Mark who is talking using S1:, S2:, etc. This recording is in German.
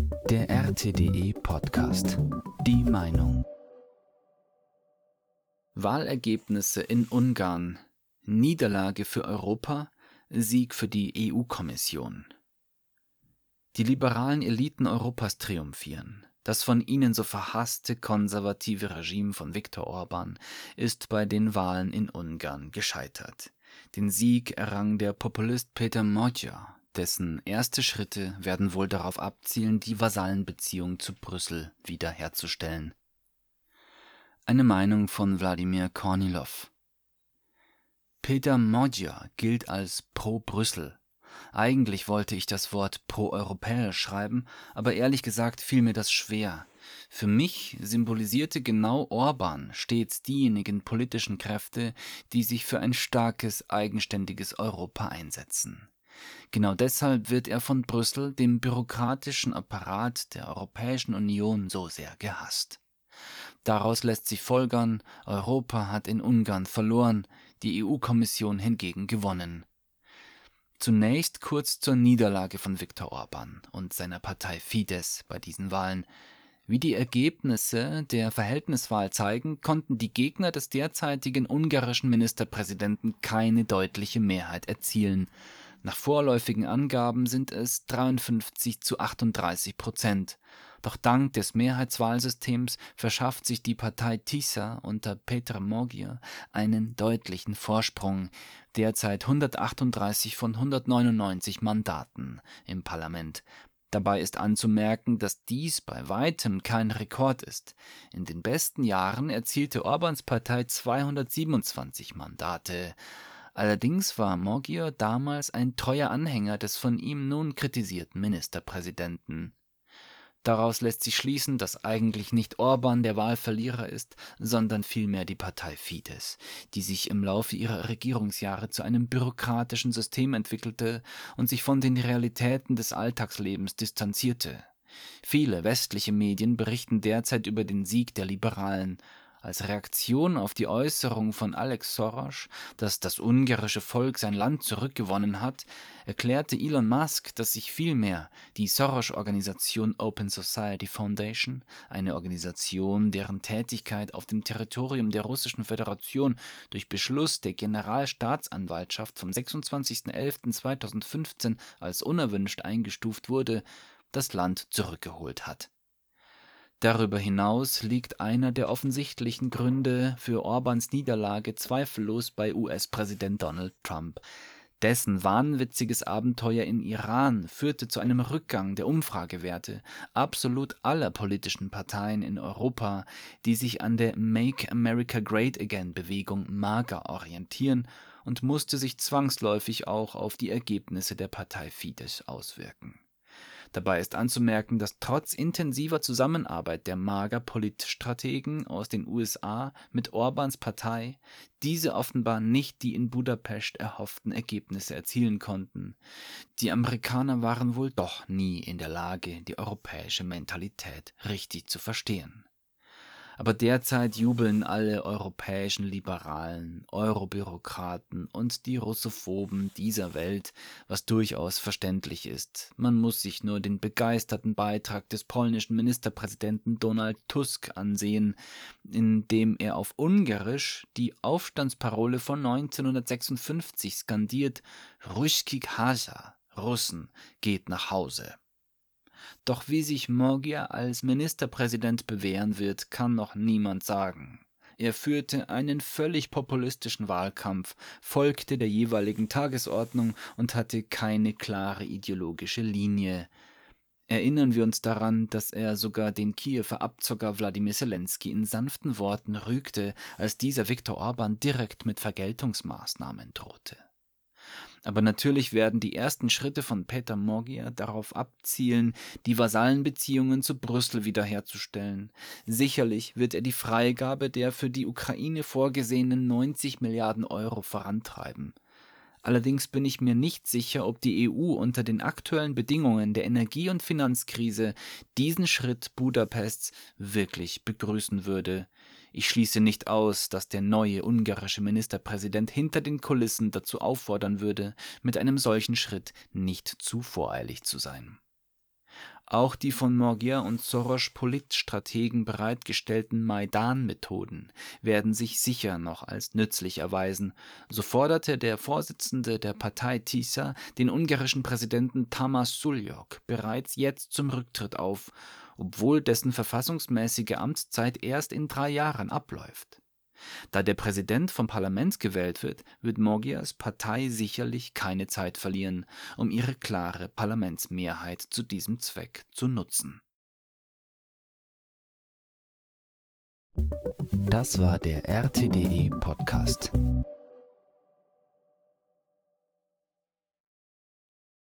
S1: Der RTDE Podcast. Die Meinung. Wahlergebnisse in Ungarn. Niederlage für Europa, Sieg für die EU-Kommission. Die liberalen Eliten Europas triumphieren. Das von ihnen so verhasste konservative Regime von Viktor Orbán ist bei den Wahlen in Ungarn gescheitert. Den Sieg errang der Populist Péter Magyar, dessen erste Schritte werden wohl darauf abzielen, die Vasallenbeziehung zu Brüssel wiederherzustellen. Eine Meinung von Wladimir Kornilov. Péter Magyar gilt als pro-Brüssel. Eigentlich wollte ich das Wort pro-europäisch schreiben, aber ehrlich gesagt fiel mir das schwer. Für mich symbolisierte genau Orbán stets diejenigen politischen Kräfte, die sich für ein starkes, eigenständiges Europa einsetzen. Genau deshalb wird er von Brüssel, dem bürokratischen Apparat der Europäischen Union, so sehr gehasst. Daraus lässt sich folgern, Europa hat in Ungarn verloren, die EU-Kommission hingegen gewonnen. Zunächst kurz zur Niederlage von Viktor Orbán und seiner Partei Fidesz bei diesen Wahlen. Wie die Ergebnisse der Verhältniswahl zeigen, konnten die Gegner des derzeitigen ungarischen Ministerpräsidenten keine deutliche Mehrheit erzielen. Nach vorläufigen Angaben sind es 53:38%. Doch dank des Mehrheitswahlsystems verschafft sich die Partei TISA unter Péter Magyar einen deutlichen Vorsprung, derzeit 138 von 199 Mandaten im Parlament. Dabei ist anzumerken, dass dies bei weitem kein Rekord ist. In den besten Jahren erzielte Orbáns Partei 227 Mandate. Allerdings war Magyar damals ein treuer Anhänger des von ihm nun kritisierten Ministerpräsidenten. Daraus lässt sich schließen, dass eigentlich nicht Orbán der Wahlverlierer ist, sondern vielmehr die Partei Fidesz, die sich im Laufe ihrer Regierungsjahre zu einem bürokratischen System entwickelte und sich von den Realitäten des Alltagslebens distanzierte. Viele westliche Medien berichten derzeit über den Sieg der Liberalen. Als Reaktion auf die Äußerung von Alex Soros, dass das ungarische Volk sein Land zurückgewonnen hat, erklärte Elon Musk, dass sich vielmehr die Soros-Organisation Open Society Foundation, eine Organisation, deren Tätigkeit auf dem Territorium der Russischen Föderation durch Beschluss der Generalstaatsanwaltschaft vom 26.11.2015 als unerwünscht eingestuft wurde, das Land zurückgeholt hat. Darüber hinaus liegt einer der offensichtlichen Gründe für Orbáns Niederlage zweifellos bei US-Präsident Donald Trump. Dessen wahnwitziges Abenteuer in Iran führte zu einem Rückgang der Umfragewerte absolut aller politischen Parteien in Europa, die sich an der Make America Great Again Bewegung MAGA orientieren, und musste sich zwangsläufig auch auf die Ergebnisse der Partei Fidesz auswirken. Dabei ist anzumerken, dass trotz intensiver Zusammenarbeit der MAGA-Politstrategen aus den USA mit Orbáns Partei diese offenbar nicht die in Budapest erhofften Ergebnisse erzielen konnten. Die Amerikaner waren wohl doch nie in der Lage, die europäische Mentalität richtig zu verstehen. Aber derzeit jubeln alle europäischen Liberalen, Eurobürokraten und die Russophoben dieser Welt, was durchaus verständlich ist. Man muss sich nur den begeisterten Beitrag des polnischen Ministerpräsidenten Donald Tusk ansehen, in dem er auf Ungarisch die Aufstandsparole von 1956 skandiert: Ruski Haza, Russen, geht nach Hause. Doch wie sich Magyar als Ministerpräsident bewähren wird, kann noch niemand sagen. Er führte einen völlig populistischen Wahlkampf, folgte der jeweiligen Tagesordnung und hatte keine klare ideologische Linie. Erinnern wir uns daran, dass er sogar den Kiewer Abzocker Wladimir Selenskyj in sanften Worten rügte, als dieser Viktor Orbán direkt mit Vergeltungsmaßnahmen drohte. Aber natürlich werden die ersten Schritte von Péter Magyar darauf abzielen, die Vasallenbeziehungen zu Brüssel wiederherzustellen. Sicherlich wird er die Freigabe der für die Ukraine vorgesehenen 90 Milliarden Euro vorantreiben. Allerdings bin ich mir nicht sicher, ob die EU unter den aktuellen Bedingungen der Energie- und Finanzkrise diesen Schritt Budapests wirklich begrüßen würde. Ich schließe nicht aus, dass der neue ungarische Ministerpräsident hinter den Kulissen dazu auffordern würde, mit einem solchen Schritt nicht zu voreilig zu sein. Auch die von Morgia und Soros-Politstrategen bereitgestellten Maidan-Methoden werden sich sicher noch als nützlich erweisen. So forderte der Vorsitzende der Partei TISA den ungarischen Präsidenten Tamás Sullyk bereits jetzt zum Rücktritt auf, obwohl dessen verfassungsmäßige Amtszeit erst in 3 Jahren abläuft. Da der Präsident vom Parlament gewählt wird, wird Morgias Partei sicherlich keine Zeit verlieren, um ihre klare Parlamentsmehrheit zu diesem Zweck zu nutzen. Das war der RTDE Podcast.